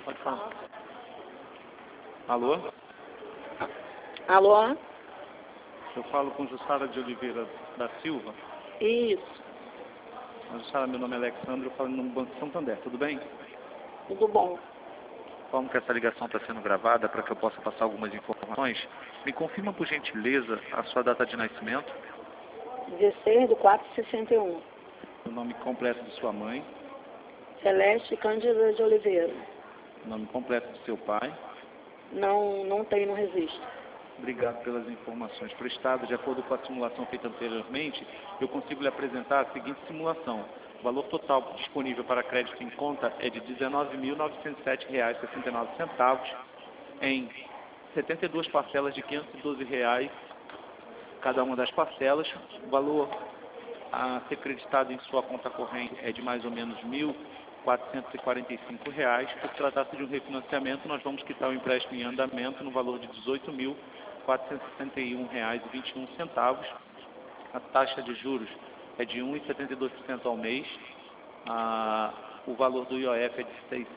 Pode falar. Alô? Alô? Eu falo com Jussara de Oliveira da Silva. Isso. Jussara, meu nome é Alexandre, eu falo no Banco Santander, tudo bem? Tudo bom. Como que essa ligação está sendo gravada para que eu possa passar algumas informações, me confirma por gentileza a sua data de nascimento, 16/4/61. o nome completo de sua mãe, Celeste Cândida de Oliveira. o nome completo de seu pai. Não tem no registro. Obrigado pelas informações prestadas. De acordo com a simulação feita anteriormente, eu consigo lhe apresentar a seguinte simulação. O valor total disponível para crédito em conta é de R$ 19.907,69 em 72 parcelas de R$ 512 cada uma das parcelas. O valor a ser creditado em sua conta corrente é de mais ou menos R$ 1.445. Por tratar-se de um refinanciamento, nós vamos quitar o empréstimo em andamento no valor de R$ 18.461,21. A taxa de juros é de 1,72% ao mês. O valor do IOF é de R$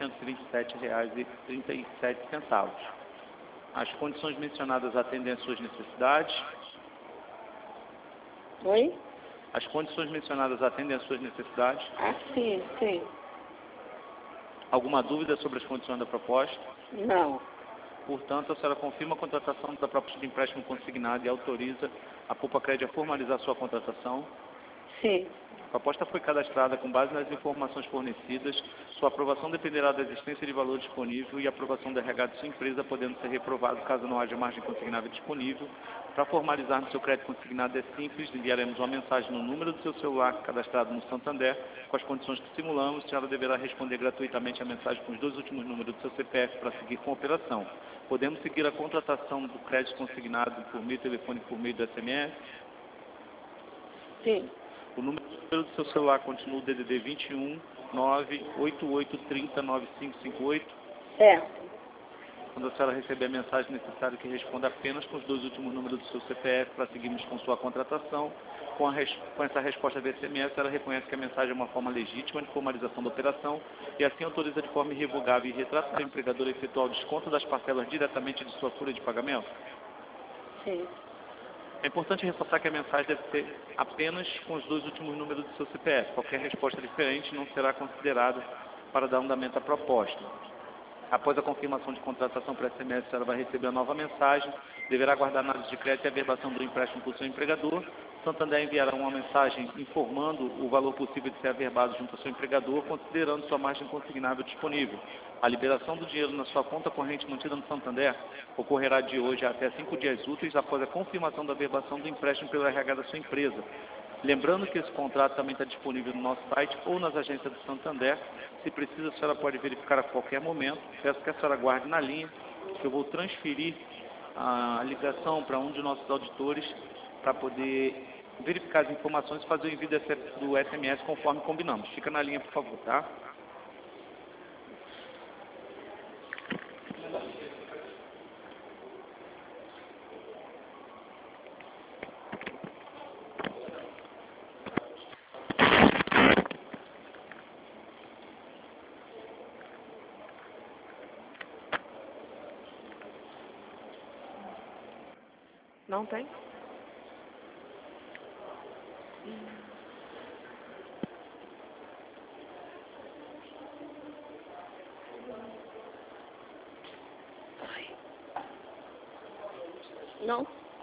627,37. As condições mencionadas atendem às suas necessidades? Oi? As condições mencionadas atendem às suas necessidades? Sim. Alguma dúvida sobre as condições da proposta? Não. Portanto, a senhora confirma a contratação da proposta de empréstimo consignado e autoriza a Poupa-Crédito a formalizar sua contratação? Sim. A proposta foi cadastrada com base nas informações fornecidas. Sua aprovação dependerá da existência de valor disponível e a aprovação do RH de sua empresa, podendo ser reprovado caso não haja margem consignável disponível. Para formalizar no seu crédito consignado é simples, enviaremos uma mensagem no número do seu celular cadastrado no Santander, com as condições que simulamos. A senhora deverá responder gratuitamente a mensagem com os 2 últimos números do seu CPF para seguir com a operação. Podemos seguir a contratação do crédito consignado por meio telefônico, por meio do SMS? Sim. O número do seu celular continua o DDD 21 98830 9558. Certo. Quando a senhora receber a mensagem, é necessário que responda apenas com os 2 últimos números do seu CPF para seguirmos com sua contratação. Com essa resposta do SMS, ela reconhece que a mensagem é uma forma legítima de formalização da operação e assim autoriza de forma irrevogável e retratável o empregador a efetuar o desconto das parcelas diretamente de sua folha de pagamento? Sim. É importante ressaltar que a mensagem deve ser apenas com os 2 últimos números do seu CPF. Qualquer resposta diferente não será considerada para dar andamento à proposta. Após a confirmação de contratação por SMS, ela vai receber a nova mensagem, deverá aguardar análise de crédito e a averbação do empréstimo por seu empregador. Santander enviará uma mensagem informando o valor possível de ser averbado junto ao seu empregador, considerando sua margem consignável disponível. A liberação do dinheiro na sua conta corrente mantida no Santander ocorrerá de hoje até 5 dias úteis após a confirmação da averbação do empréstimo pelo RH da sua empresa. Lembrando que esse contrato também está disponível no nosso site ou nas agências do Santander. Se precisa, a senhora pode verificar a qualquer momento. Peço que a senhora aguarde na linha, que eu vou transferir a ligação para um de nossos auditores para poder verificar as informações e fazer o envio do SMS conforme combinamos. Fica na linha, por favor, tá? Não tem? Não.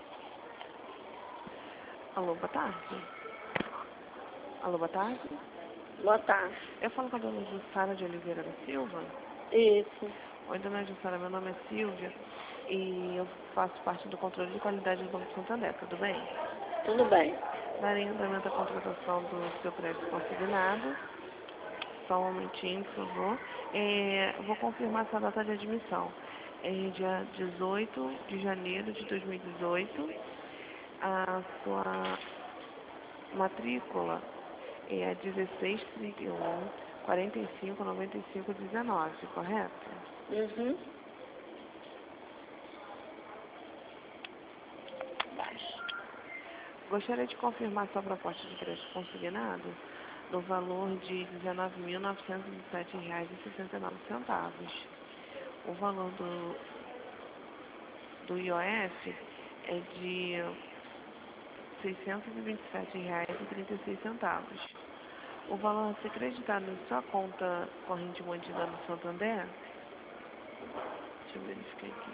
Alô, boa tarde. Alô, boa tarde. Boa tarde. Eu falo com a dona Jussara de Oliveira da Silva. Isso. Oi, dona Jussara, meu nome é Silvia e eu faço parte do controle de qualidade do Banco Santander, tudo bem? Tudo bem. Darei andamento à contratação do seu crédito consignado. Só um momentinho, por favor. Vou confirmar sua data de admissão. É dia 18 de janeiro de 2018. A sua matrícula é 1631 45 95 19, correto? Uhum. Gostaria de confirmar sua proposta de crédito consignado no valor de R$ 19.907,69. O valor do IOF é de R$ 627,36. O valor a ser creditado em sua conta corrente mantida no Santander, deixa eu verificar aqui.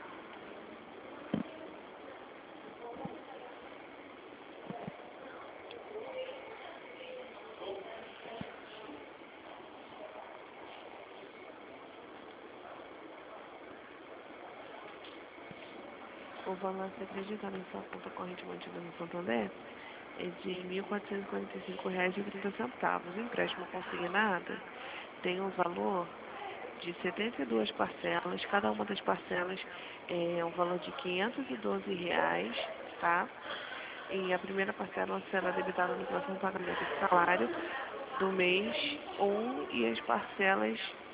O valor a ser acreditado em sua conta corrente mantida no Santander é de R$ 1.445,30. O empréstimo consignado tem um valor de 72 parcelas. Cada uma das parcelas é um valor de R$ 512, tá? E a primeira parcela será debitada no próximo pagamento de salário do mês 1 e as parcelas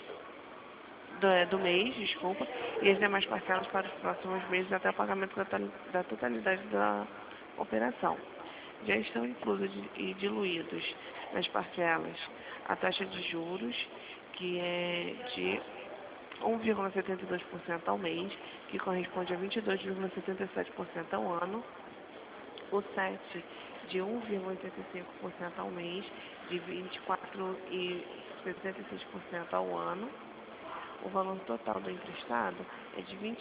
do mês, desculpa, e as demais parcelas para os próximos meses até o pagamento da totalidade da operação. Já estão inclusos e diluídos nas parcelas a taxa de juros, que é de 1,72% ao mês, que corresponde a 22,77% ao ano, o SET de 1,85% ao mês, de 24,66% ao ano. O valor total do emprestado é de R$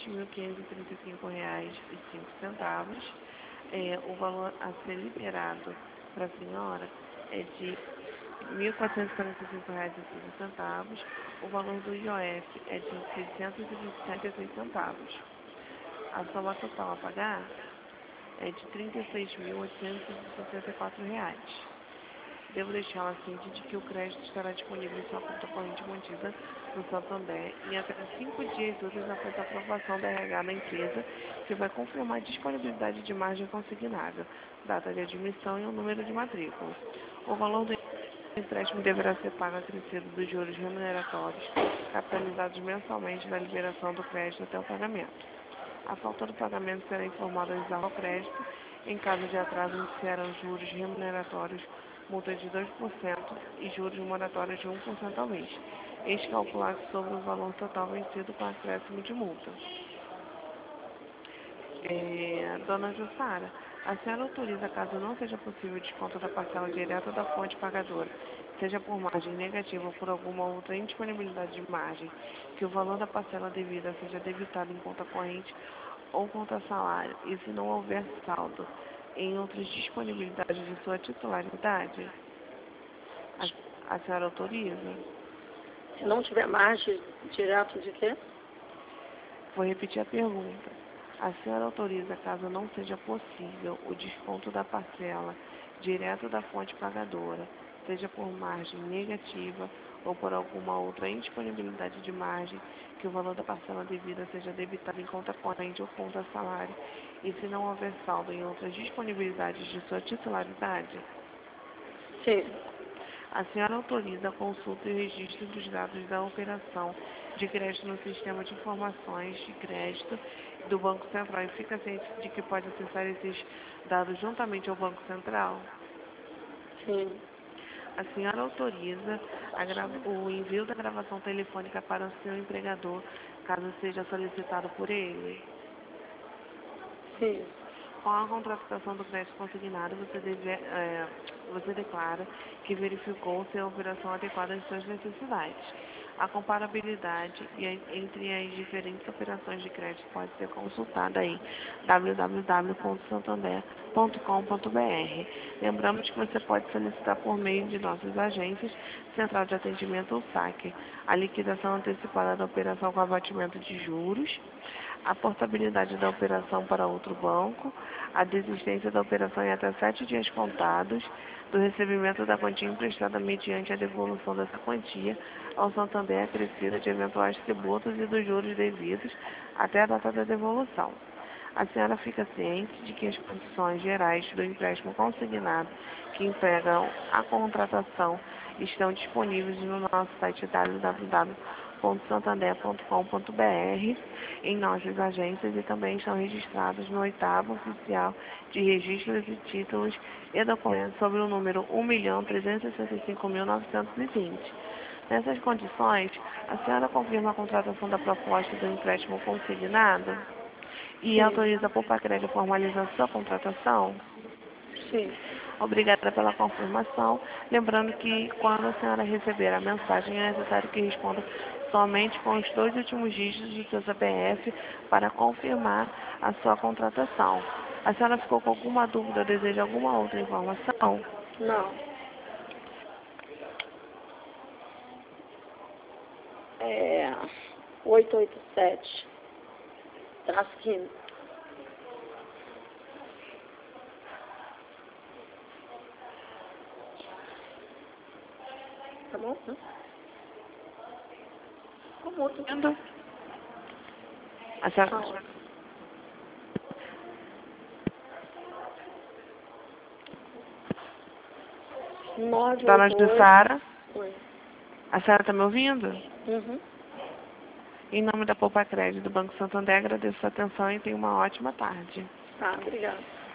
20.535,05. O valor a ser liberado para a senhora é de R$ 1.445,15. O valor do IOF é de R$ 627,06. A soma total a pagar é de R$ 36.864. Devo deixá-la ciente de que o crédito estará disponível em sua conta corrente mantida no Santander em até 5 dias úteis após a aprovação da RH da empresa, que vai confirmar a disponibilidade de margem consignável, data de admissão e o número de matrícula. O valor do empréstimo deverá ser pago acrescido dos juros remuneratórios, capitalizados mensalmente na liberação do crédito até o pagamento. A falta do pagamento será informada ao crédito. Em caso de atraso, iniciarão juros remuneratórios, multa de 2% e juros moratórios de 1% ao mês, calculados sobre o valor total vencido com acréscimo de multa. Dona Jussara, a senhora autoriza, caso não seja possível o desconto da parcela direta da fonte pagadora, seja por margem negativa ou por alguma outra indisponibilidade de margem, que o valor da parcela devida seja debitado em conta corrente ou conta salário, e se não houver saldo em outras disponibilidades de sua titularidade, a senhora autoriza? Se não tiver margem direto de quê? Vou repetir a pergunta. A senhora autoriza, caso não seja possível, o desconto da parcela direto da fonte pagadora, seja por margem negativa ou por alguma outra indisponibilidade de margem, que o valor da parcela devida seja debitado em conta corrente ou conta salário, e se não houver saldo em outras disponibilidades de sua titularidade? Sim. A senhora autoriza a consulta e o registro dos dados da operação de crédito no sistema de informações de crédito do Banco Central e fica ciente de que pode acessar esses dados juntamente ao Banco Central? Sim. A senhora autoriza o envio da gravação telefônica para o seu empregador, caso seja solicitado por ele? Sim. Com a contratação do crédito consignado, você declara que verificou se a operação adequada às suas necessidades. A comparabilidade entre as diferentes operações de crédito pode ser consultada em www.santander.com.br. Lembramos que você pode solicitar por meio de nossas agências, Central de Atendimento ou SAC, a liquidação antecipada da operação com abatimento de juros, a portabilidade da operação para outro banco, a desistência da operação em até 7 dias contados, do recebimento da quantia emprestada mediante a devolução dessa quantia ao Santander acrescida de eventuais tributos e dos juros devidos até a data da devolução. A senhora fica ciente de que as condições gerais do empréstimo consignado que empregam a contratação estão disponíveis no nosso site www.santander.com.br, em nossas agências, e também estão registrados no 8º Oficial de Registros e Títulos e Documentos sobre o número 1.365.920. Nessas condições, a senhora confirma a contratação da proposta do empréstimo consignado e Sim. autoriza a Poupa-Cred a formalizar sua contratação? Sim. Obrigada pela confirmação. Lembrando que quando a senhora receber a mensagem, é necessário que responda somente com os 2 últimos dígitos do seu CPF para confirmar a sua contratação. A senhora ficou com alguma dúvida ou deseja alguma outra informação? Não. 887. Traço 15. Tá bom? Como Entendo. A senhora... Dona 988. Jussara, Oi. a senhora está me ouvindo? Uhum. Em nome da Poupa-Cred do Banco Santander, agradeço a atenção e tenha uma ótima tarde. Tá, obrigada.